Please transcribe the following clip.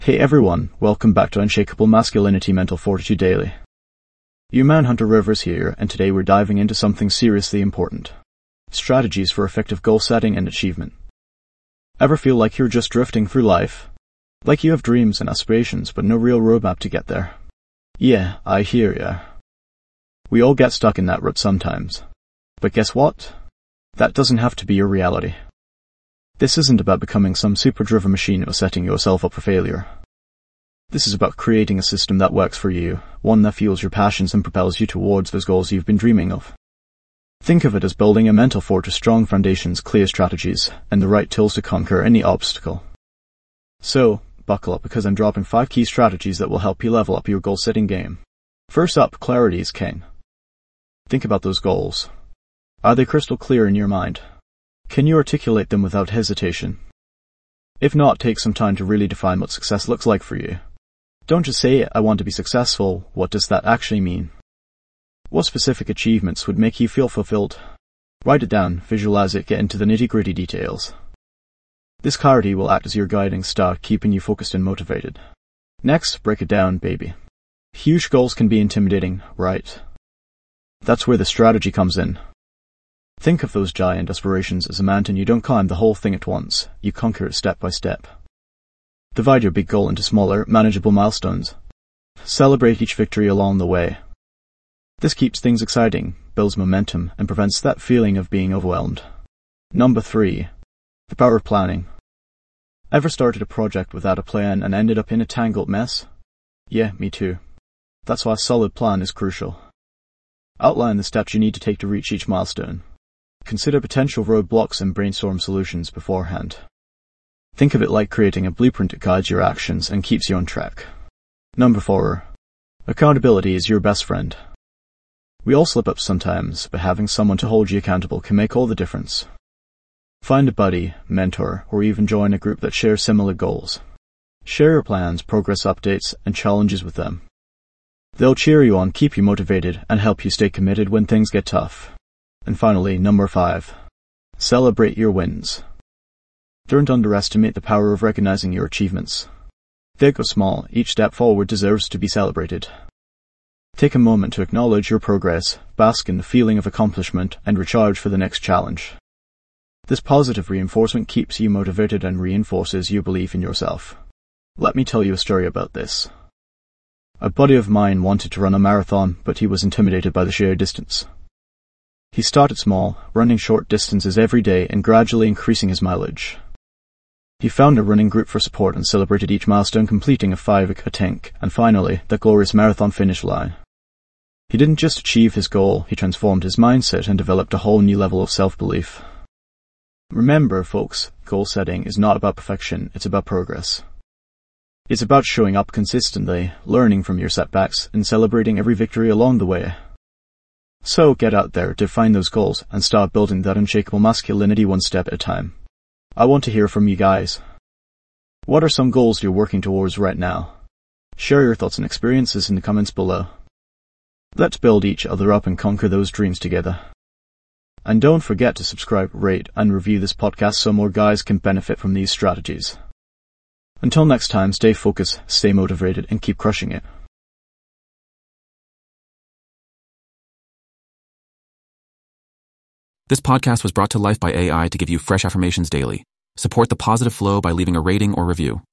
Hey everyone, welcome back to Unshakable Masculinity Mental Fortitude Daily. You Manhunter Rivers here, and today we're diving into something seriously important. Strategies for effective goal setting and achievement. Ever feel like you're just drifting through life? Like you have dreams and aspirations, but no real roadmap to get there? Yeah, I hear ya. We all get stuck in that rut sometimes. But guess what? That doesn't have to be your reality. This isn't about becoming some super-driven machine or setting yourself up for failure. This is about creating a system that works for you, one that fuels your passions and propels you towards those goals you've been dreaming of. Think of it as building a mental fortress, strong foundations, clear strategies, and the right tools to conquer any obstacle. So, buckle up because I'm dropping 5 key strategies that will help you level up your goal-setting game. First up, clarity is king. Think about those goals. Are they crystal clear in your mind? Can you articulate them without hesitation? If not, take some time to really define what success looks like for you. Don't just say, I want to be successful. What does that actually mean? What specific achievements would make you feel fulfilled? Write it down, visualize it, get into the nitty-gritty details. This clarity will act as your guiding star, keeping you focused and motivated. Next, break it down, baby. Huge goals can be intimidating, right? That's where the strategy comes in. Think of those giant aspirations as a mountain. You don't climb the whole thing at once. You conquer it step by step. Divide your big goal into smaller, manageable milestones. Celebrate each victory along the way. This keeps things exciting, builds momentum, and prevents that feeling of being overwhelmed. Number 3. The power of planning. Ever started a project without a plan and ended up in a tangled mess? Yeah, me too. That's why a solid plan is crucial. Outline the steps you need to take to reach each milestone. Consider potential roadblocks and brainstorm solutions beforehand. Think of it like creating a blueprint that guides your actions and keeps you on track. Number 4. Accountability is your best friend. We all slip up sometimes, but having someone to hold you accountable can make all the difference. Find a buddy, mentor, or even join a group that shares similar goals. Share your plans, progress updates, and challenges with them. They'll cheer you on, keep you motivated, and help you stay committed when things get tough. And finally, number 5. Celebrate your wins. Don't underestimate the power of recognizing your achievements. Big or small, each step forward deserves to be celebrated. Take a moment to acknowledge your progress, bask in the feeling of accomplishment, and recharge for the next challenge. This positive reinforcement keeps you motivated and reinforces your belief in yourself. Let me tell you a story about this. A buddy of mine wanted to run a marathon, but he was intimidated by the sheer distance. He started small, running short distances every day and gradually increasing his mileage. He found a running group for support and celebrated each milestone, completing a 5K tank, and finally, the glorious marathon finish line. He didn't just achieve his goal, he transformed his mindset and developed a whole new level of self-belief. Remember, folks, goal setting is not about perfection, it's about progress. It's about showing up consistently, learning from your setbacks, and celebrating every victory along the way. So get out there, define those goals, and start building that unshakable masculinity one step at a time. I want to hear from you guys. What are some goals you're working towards right now? Share your thoughts and experiences in the comments below. Let's build each other up and conquer those dreams together. And don't forget to subscribe, rate, and review this podcast so more guys can benefit from these strategies. Until next time, stay focused, stay motivated, and keep crushing it. This podcast was brought to life by AI to give you fresh affirmations daily. Support the positive flow by leaving a rating or review.